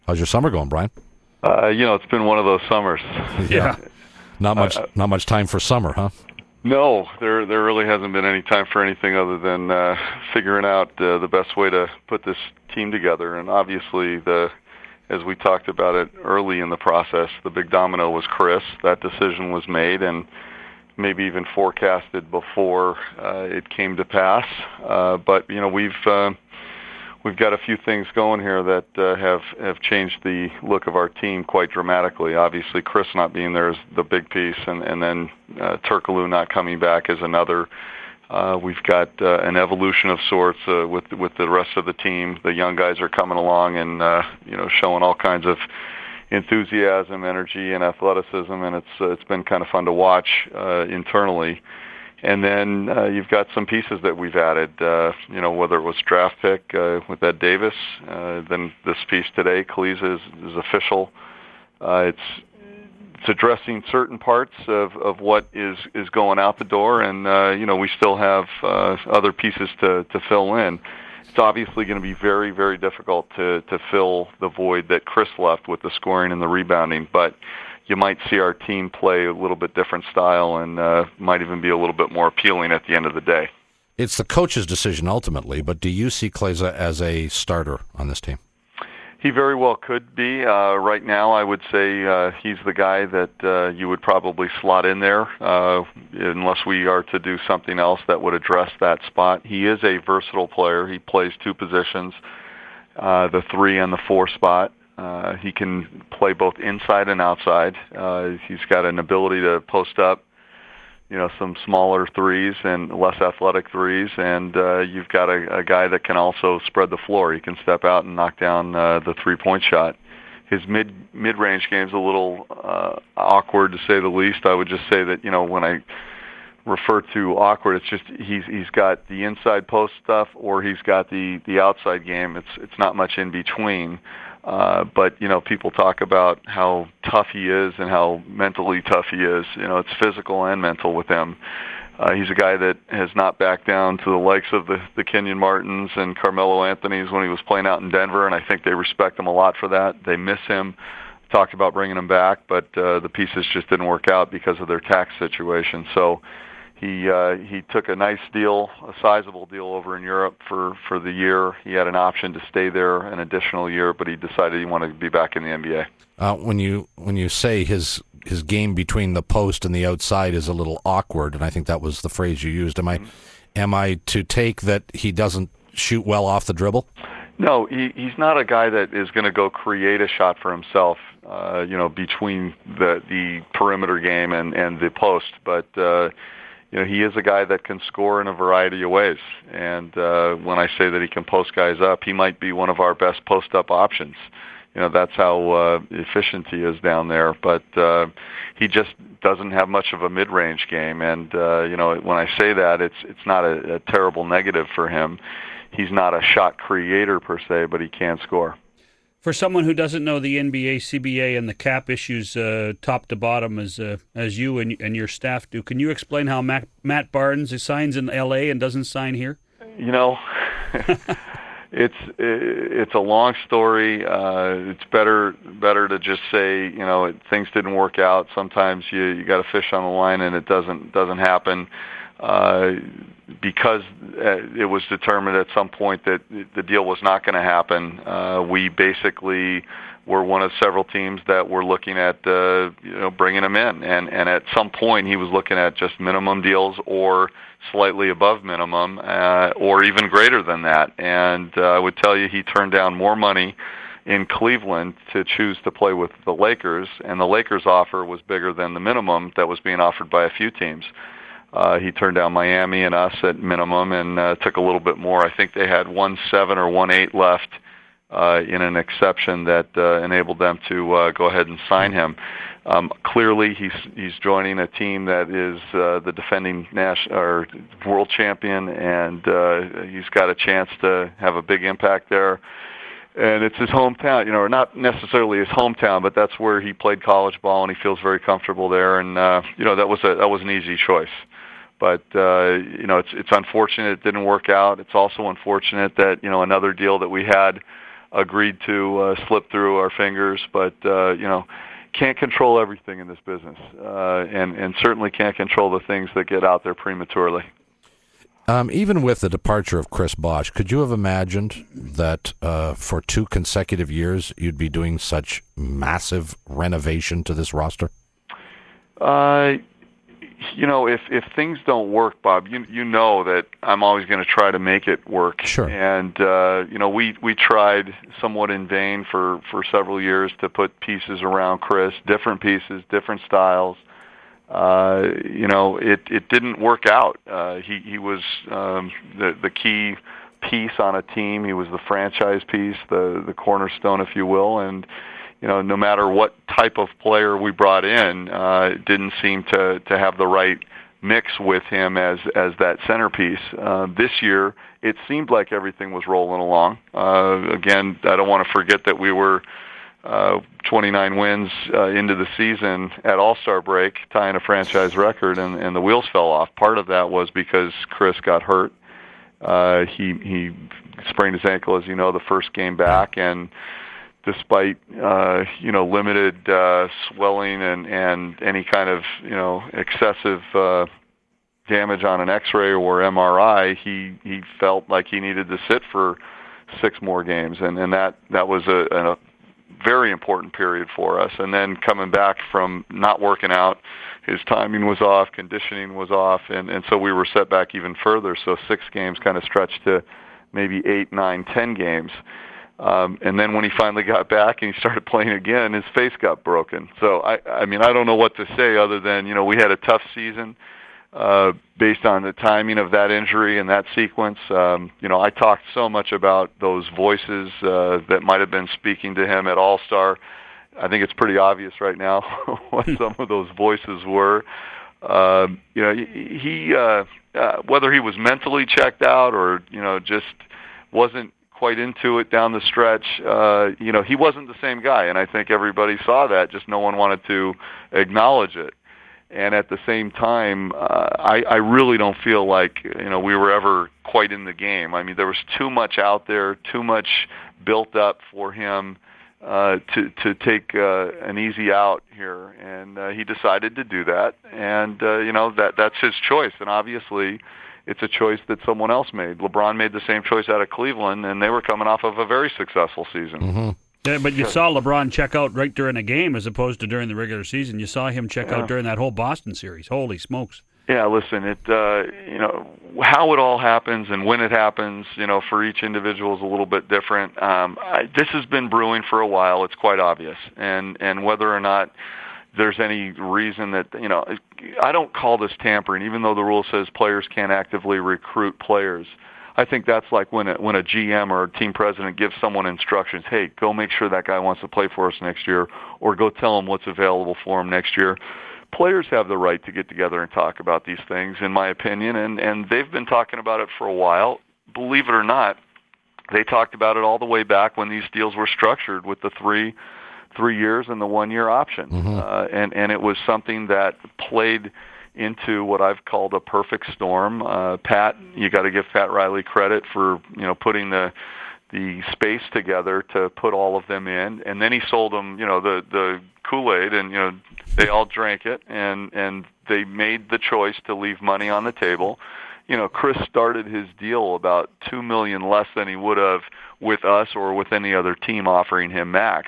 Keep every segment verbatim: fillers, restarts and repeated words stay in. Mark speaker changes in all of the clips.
Speaker 1: How's your summer going, Brian?
Speaker 2: Uh, you know, it's been one of those summers.
Speaker 1: Yeah. Not much
Speaker 2: uh,
Speaker 1: not much time for summer, huh?
Speaker 2: No, there there really hasn't been any time for anything other than uh, figuring out uh, the best way to put this team together. And obviously, the as we talked about it early in the process, the big domino was Chris. That decision was made and maybe even forecasted before uh, it came to pass. Uh, but, you know, we've... Uh, We've got a few things going here that uh, have have changed the look of our team quite dramatically. Obviously, Chris not being there is the big piece, and and then uh, Turkoglu not coming back is another. Uh, we've got uh, an evolution of sorts uh, with with the rest of the team. The young guys are coming along and uh, you know showing all kinds of enthusiasm, energy, and athleticism, and it's uh, it's been kind of fun to watch uh, internally. And then uh, you've got some pieces that we've added, uh, you know, whether it was draft pick uh, with Ed Davis, uh, then this piece today, Kaliza is, is official. Uh, it's it's addressing certain parts of, of what is, is going out the door, and, uh, you know, we still have uh, other pieces to, to fill in. It's obviously going to be very, very difficult to, to fill the void that Chris left with the scoring and the rebounding, but you might see our team play a little bit different style and uh, might even be a little bit more appealing at the end of the day.
Speaker 1: It's the coach's decision ultimately, but do you see Kaliza as a starter on this team?
Speaker 2: He very well could be. Uh, right now, I would say uh, he's the guy that uh, you would probably slot in there uh, unless we are to do something else that would address that spot. He is a versatile player. He plays two positions, uh, the three and the four spot. Uh, he can play both inside and outside. Uh, he's got an ability to post up, you know, some smaller threes and less athletic threes, and uh, you've got a, a guy that can also spread the floor. He can step out and knock down uh, the three-point shot. His mid mid-range game's a little uh, awkward to say the least. I would just say that, you know, when I refer to awkward, it's just he's he's got the inside post stuff or he's got the the outside game. It's it's not much in between. Uh, but, you know, people talk about how tough he is and how mentally tough he is. You know, it's physical and mental with him. Uh, he's a guy that has not backed down to the likes of the, the Kenyon Martins and Carmelo Anthony's when he was playing out in Denver, and I think they respect him a lot for that. They miss him. Talked about bringing him back, but uh, the pieces just didn't work out because of their tax situation. So He uh, he took a nice deal, a sizable deal over in Europe for, for the year. He had an option to stay there an additional year, but he decided he wanted to be back in the N B A.
Speaker 1: Uh, when you when you say his his game between the post and the outside is a little awkward, and I think that was the phrase you used, am I mm-hmm. am I to take that he doesn't shoot well off the dribble?
Speaker 2: No, he, he's not a guy that is going to go create a shot for himself, uh, you know, between the the perimeter game and, and the post, but. Uh, You know, he is a guy that can score in a variety of ways. And uh, when I say that he can post guys up, he might be one of our best post-up options. You know, that's how uh, efficient he is down there. But uh, he just doesn't have much of a mid-range game. And, uh, you know, when I say that, it's it's not a, a terrible negative for him. He's not a shot creator per se, but he can score.
Speaker 3: For someone who doesn't know the N B A, C B A, and the cap issues uh, top to bottom as uh, as you and, and your staff do, can you explain how Matt, Matt Barnes signs in L A and doesn't sign here?
Speaker 2: You know, it's it's a long story. Uh, it's better better to just say, you know, it, things didn't work out. Sometimes you you got a fish on the line and it doesn't doesn't happen. Uh, because uh, it was determined at some point that the deal was not going to happen, uh, we basically were one of several teams that were looking at uh, you know bringing him in, and and at some point he was looking at just minimum deals or slightly above minimum, uh, or even greater than that. And uh, I would tell you he turned down more money in Cleveland to choose to play with the Lakers, and the Lakers' offer was bigger than the minimum that was being offered by a few teams. Uh, he turned down Miami and us at minimum and uh, took a little bit more. I think they had one seven or one eight left uh, in an exception that uh, enabled them to uh, go ahead and sign him. Um, clearly, he's he's joining a team that is uh, the defending national or world champion, and uh, he's got a chance to have a big impact there. And it's his hometown, you know, or not necessarily his hometown, but that's where he played college ball, and he feels very comfortable there. And uh, you know, that was a that was an easy choice. But uh, you know, it's it's unfortunate it didn't work out. It's also unfortunate that you know another deal that we had agreed to uh, slip through our fingers. But uh, you know, can't control everything in this business, uh, and and certainly can't control the things that get out there prematurely.
Speaker 1: Um, even with the departure of Chris Bosh, could you have imagined that uh, for two consecutive years you'd be doing such massive renovation to this roster?
Speaker 2: Uh, you know, if if things don't work, Bob, you you know that I'm always going to try to make it work.
Speaker 1: Sure.
Speaker 2: And uh, you know, we we tried somewhat in vain for for several years to put pieces around Chris, different pieces, different styles. Uh, you know, it, it didn't work out. Uh, he, he was um, the, the key piece on a team. He was the franchise piece, the, the cornerstone, if you will. And, you know, no matter what type of player we brought in, uh, it didn't seem to, to have the right mix with him as, as that centerpiece. Uh, this year, it seemed like everything was rolling along. Uh, again, I don't want to forget that we were Uh, twenty-nine wins uh, into the season at All-Star break, tying a franchise record, and, and the wheels fell off. Part of that was because Chris got hurt. Uh, he he sprained his ankle, as you know, the first game back, and despite uh, you know limited uh, swelling and, and any kind of you know excessive uh, damage on an X-ray or M R I, he he felt like he needed to sit for six more games, and and that that was a, a very important period for us. And then coming back from not working out, his timing was off, conditioning was off, and, and so we were set back even further. So six games kind of stretched to maybe eight, nine, ten games. Um, and then when he finally got back and he started playing again, his face got broken. So, I, I mean, I don't know what to say other than, you know, we had a tough season uh, based on the timing of that injury and that sequence. Um, you know, I talked so much about those voices uh, that might have been speaking to him at All-Star. I think it's pretty obvious right now what some of those voices were. Uh, you know, he, uh, uh, whether he was mentally checked out or, you know, just wasn't quite into it down the stretch, uh, you know, he wasn't the same guy, and I think everybody saw that, just no one wanted to acknowledge it. And at the same time, uh, I, I really don't feel like, you know, we were ever quite in the game. I mean, there was too much out there, too much built up for him uh, to to take uh, an easy out here, and uh, he decided to do that. And uh, you know, that that's his choice, and obviously, it's a choice that someone else made. LeBron made the same choice out of Cleveland, and they were coming off of a very successful season.
Speaker 1: Mm-hmm.
Speaker 3: Yeah, but you saw LeBron check out right during a game as opposed to during the regular season. You saw him check yeah. out during that whole Boston series. Holy smokes.
Speaker 2: Yeah, listen, it uh, you know, how it all happens and when it happens, you know, for each individual is a little bit different. Um, I, this has been brewing for a while. It's quite obvious. And, and whether or not there's any reason that, you know, I don't call this tampering, even though the rule says players can't actively recruit players. I think that's like when a, when a G M or a team president gives someone instructions, hey, go make sure that guy wants to play for us next year, or go tell him what's available for him next year. Players have the right to get together and talk about these things, in my opinion, and, and they've been talking about it for a while. Believe it or not, they talked about it all the way back when these deals were structured with the three three years and the one-year option. Mm-hmm. Uh, and, and it was something that played into what I've called a perfect storm. Uh, Pat, you got to give Pat Riley credit for, you know, putting the the space together to put all of them in, and then he sold them, you know, the the Kool-Aid, and you know they all drank it, and and they made the choice to leave money on the table. You know, Chris started his deal about two million less than he would have with us or with any other team offering him max.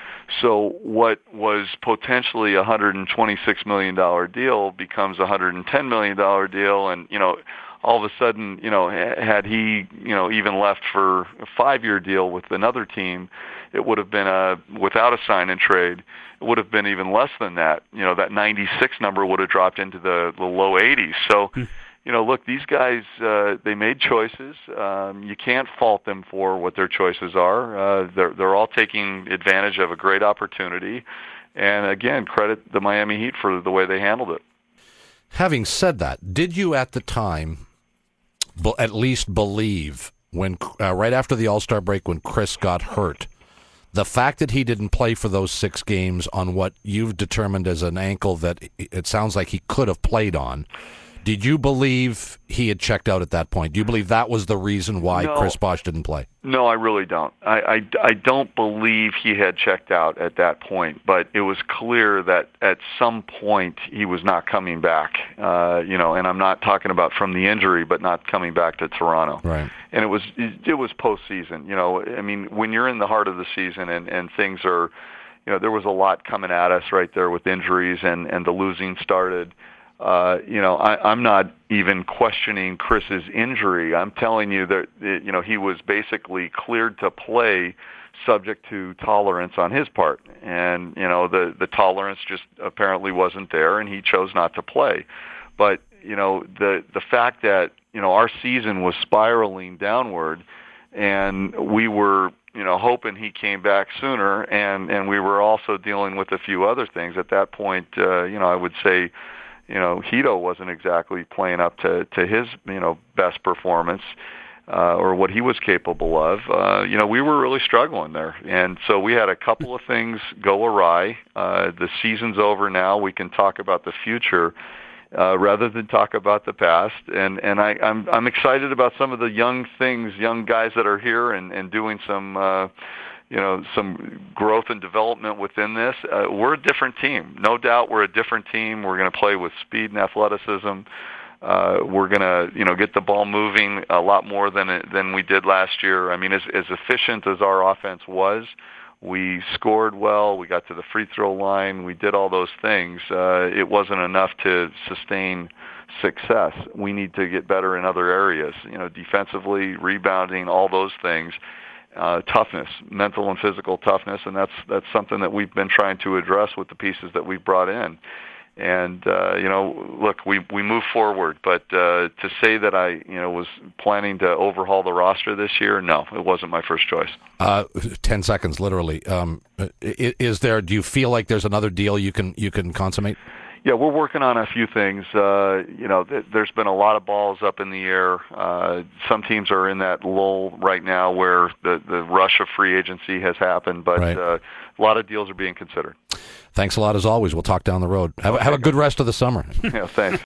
Speaker 2: So what was potentially a one hundred twenty-six million dollars deal becomes a one hundred ten million dollars deal, and you know, all of a sudden, you know, had he, you know, even left for a five-year deal with another team, it would have been a, without a sign and trade, it would have been even less than that. You know, that ninety-six number would have dropped into the, the low eighties. So, you know, look, these guys, uh, they made choices. Um, you can't fault them for what their choices are. Uh, they're, they're all taking advantage of a great opportunity. And again, credit the Miami Heat for the way they handled it.
Speaker 1: Having said that, did you at the time be- at least believe when uh, right after the All-Star break when Chris got hurt, the fact that he didn't play for those six games on what you've determined as an ankle that it sounds like he could have played on, Did you believe he had checked out at that point? Do you believe that was the reason why
Speaker 2: No.
Speaker 1: Chris Bosh didn't play?
Speaker 2: No, I really don't. I, I, I don't believe he had checked out at that point, but it was clear that at some point he was not coming back. Uh, you know, and I'm not talking about from the injury, but not coming back to Toronto.
Speaker 1: Right.
Speaker 2: And it was it was postseason. You know, I mean, when you're in the heart of the season and, and things are, you know, there was a lot coming at us right there with injuries and, and the losing started. Uh, you know, I, I'm not even questioning Chris's injury. I'm telling you that, you know, he was basically cleared to play subject to tolerance on his part. And, you know, the, the tolerance just apparently wasn't there, and he chose not to play. But, you know, the, the fact that, you know, our season was spiraling downward, and we were, you know, hoping he came back sooner, and, and we were also dealing with a few other things. At that point, uh, you know, I would say, you know, Hito wasn't exactly playing up to, to his, you know, best performance uh, or what he was capable of. Uh, you know, we were really struggling there. And so we had a couple of things go awry. Uh, the season's over now. We can talk about the future uh, rather than talk about the past. And, and I, I'm, I'm excited about some of the young things, young guys that are here and, and doing some, uh, you know, some growth and development within this. Uh, we're a different team. No doubt we're a different team. We're going to play with speed and athleticism. Uh, we're going to, you know, get the ball moving a lot more than it, than we did last year. I mean, as, as efficient as our offense was, we scored well. We got to the free throw line. We did all those things. Uh, it wasn't enough to sustain success. We need to get better in other areas, you know, defensively, rebounding, all those things. Uh, toughness, mental and physical toughness, and that's that's something that we've been trying to address with the pieces that we've brought in. And uh, you know, look, we we move forward, but uh, to say that I you know was planning to overhaul the roster this year, no, it wasn't my first choice.
Speaker 1: Uh, Ten seconds, literally. Um, is there? Do you feel like there's another deal you can you can consummate?
Speaker 2: Yeah, we're working on a few things. Uh, you know, th- there's been a lot of balls up in the air. Uh, some teams are in that lull right now where the, the rush of free agency has happened, but
Speaker 1: Right.
Speaker 2: uh, a lot of deals are being considered.
Speaker 1: Thanks a lot as always. We'll talk down the road. Have,
Speaker 2: Okay,
Speaker 1: have a good rest of the summer.
Speaker 2: Yeah, thanks.